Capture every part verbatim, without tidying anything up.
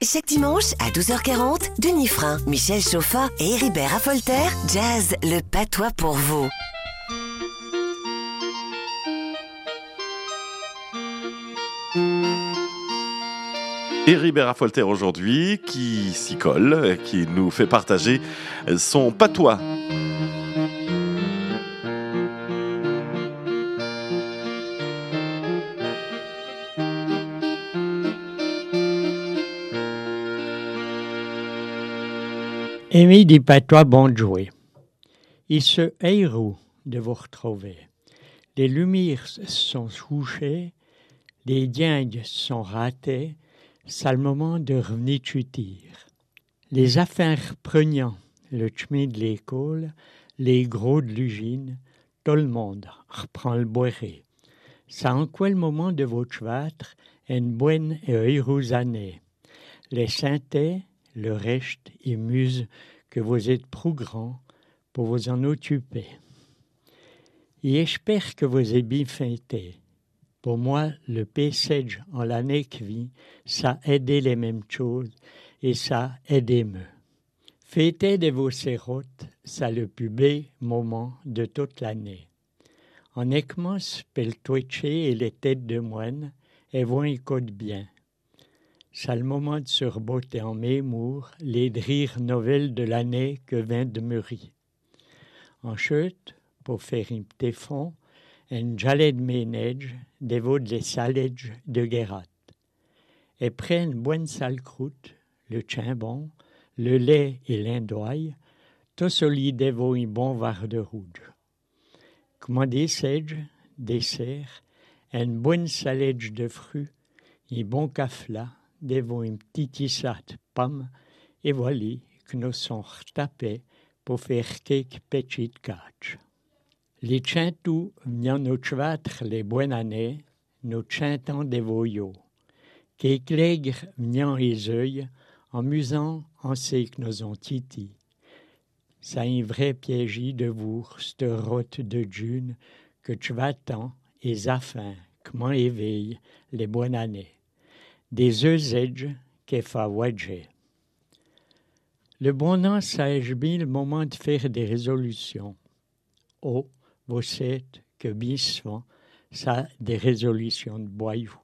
Chaque dimanche à douze heures quarante, Denis Frein, Michel Chauffat et Héribert Raffolter, jazz le patois pour vous. Héribert Raffolter aujourd'hui, qui s'y colle, qui nous fait partager son patois. Amis du patois, bon jouer. Il se héroue de vous retrouver. Les lumières sont couchées, les dingues sont ratées, c'est le moment de revenir chutir. Les affaires prenant le chemin de l'école, les gros de l'usine, tout le monde reprend le boiré. C'est en quoi le moment de votre vêtre une bonne et heureuse année. Les synthés, le reste, ils musent que vous êtes trop grand pour vous en occuper. Et j'espère que vous avez bien fêté. Pour moi, le passage en l'année qui vient, ça aide les mêmes choses et ça aide mieux. Fêter de vos sérotes, c'est le plus beau moment de toute l'année. On commence par le twitcher et les têtes de moine et vous écoutez bien. C'est le moment de se rebotter en mémoire les rires nouvelles de l'année que vient de mûrir. Ensuite, pour faire un petit fond, un jalet de ménage dévote des salades de guérat. Et après une bonne sale croûte, le chambon, le lait et l'indoye, tout solide dévote un bon verre de rouge. Comme dessert, dessert, une bonne salade de fruits, un bon café, devant une petite tissate pomme, et voilà que nous sommes retapés pour faire quelques petites catches. Les chantous venant nous chouêtre les bonnes années, nous chantons des voyaux. Quelques lègres venant les yeux, amusant en sait que nous ont titi. C'est un vrai piège de vous, cette route de June, que tu vas tant, et afin, comment éveille les bonnes années. Des œufs qui fa wadger. Le bon an, ça est bien le moment de faire des résolutions. Oh, vous savez que bien souvent, ça des résolutions de boyaux.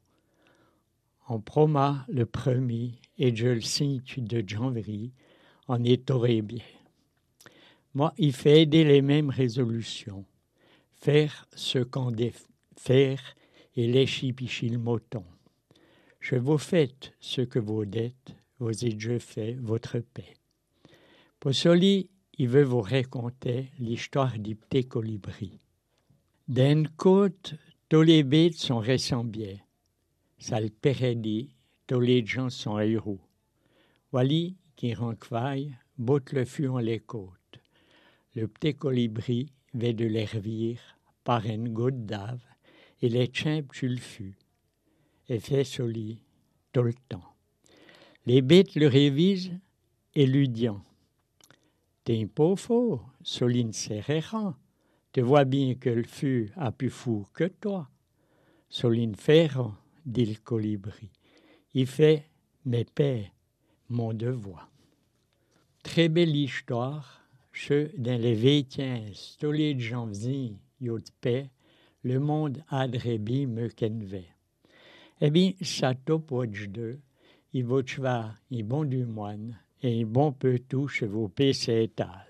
On promet le premier et je le cinq de janvier, on est aurait bien. Moi, il fait aider les mêmes résolutions. Faire ce qu'on doit faire et lécher picher le mouton. Je vous faites ce que vous dites, vous êtes je fais votre paix. Pour cela, il veut vous raconter l'histoire du petit colibri. D'un côté, tous les bêtes sont ressemblés. Ça le pérédit, tous les gens sont héros. Voilà qui renquaille, botte le fût en les côtes. Le petit colibri va de l'hervire par une goutte d'ave et les chimps sur le fût. Et fait soli tout le temps. Les bêtes le révisent et lui disent « T'es un peu faux, Soline serrera. Tu vois bien que le fût a plus fou que toi. » Soline ferra, dit le colibri. Il fait « Mes paix, mon devoir. » Très belle histoire, ce dans les vêtements, tous les gens venus, y'a de paix, le monde adrait bien mieux qu'en veut. Eh bien, ça top watch deux, il va te faire un bon du moine et un bon peu tout chez vos P C étal.